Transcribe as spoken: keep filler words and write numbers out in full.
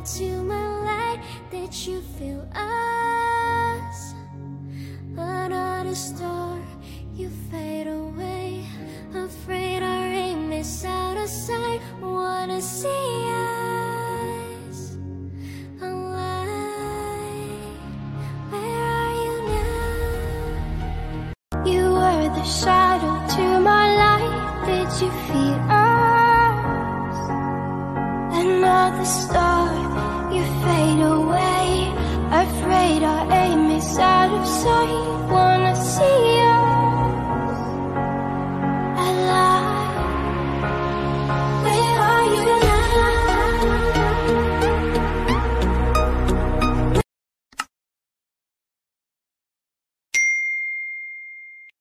into my light. Did you feel us? Another star, you fade away. Afraid our aim is out of sight. Wanna see us alive. Where are you now? You were the shadow to my light. Did you feel us? Another star, you fade away. Afraid our aim is out of sight.